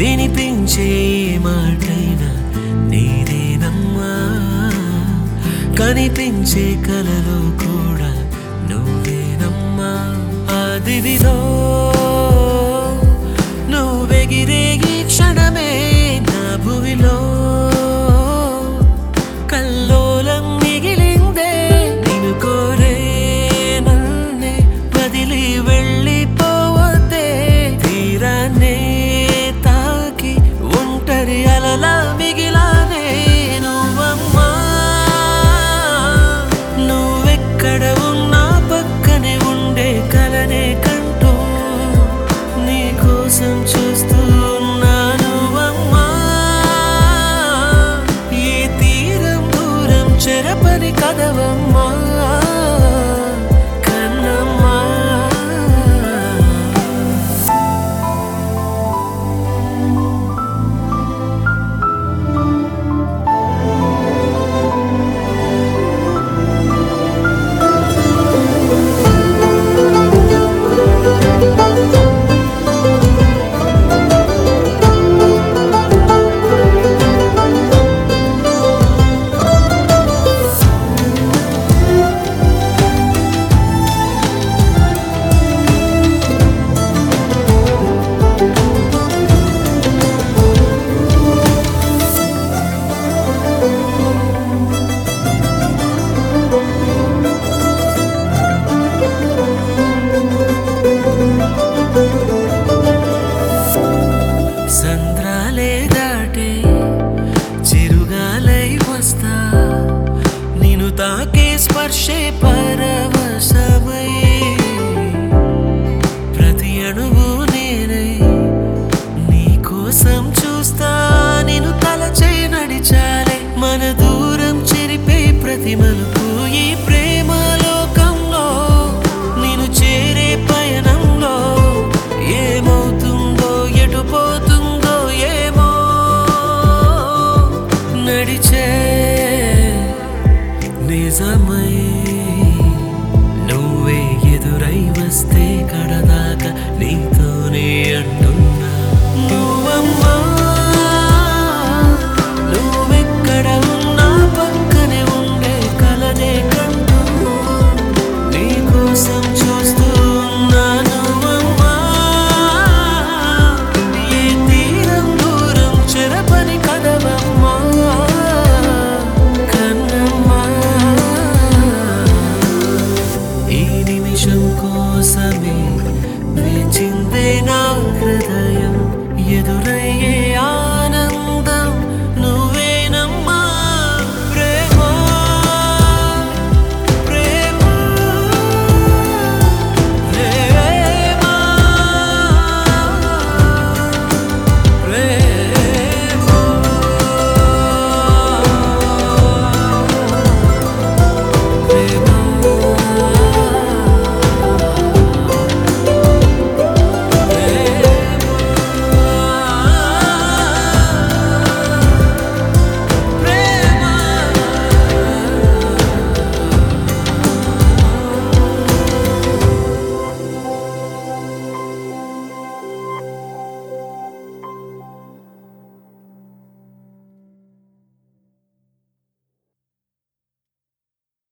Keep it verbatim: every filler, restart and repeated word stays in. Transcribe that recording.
వినిపించే ఏ మాటైనా నీదేనమ్మా, కనిపించే కలలో కూడా నువ్వేనమ్మా. ఆ దివిలో నువ్వెగిరే ఈ క్షణమే నా భువిలో కల్లోలం మిగిలిందే. నిన్ను కోరే నన్నే వదిలి వెళ్ళిపోవద్దే, తీరాన్నే తాకి ఒంటరి అలలా మిగిలానే నువ్వమ్మా. నువ్వెక్కడ ఉన్నా పక్కనే ఉండే కలనే కంటూ నీ కోసం చూస్తూ ఉన్నాను అమ్మా. ఈ తీరం దూరం చెరపని కదవమ్మా కన్నమ్మా. సంద్రాలే దాటే చిరుగాలై వస్తా, నిన్ను తాకే స్పర్శే పరవశమై, ప్రతి అణువు నేనై నీ కోసం చూస్తా. నిన్ను తలచే నడిచాలే మన దూరం చెరిపే ప్రతి మలుపు ఈ ప్రేమ లోకంలో. నిన్ను చేరే పయనంలో ఏమవుతుందో ఎటు పోతుందో ఏమో, నడిచే నిజమై నువ్వే ఎదురై వస్తే కడదాకా నీతోనే అంటూ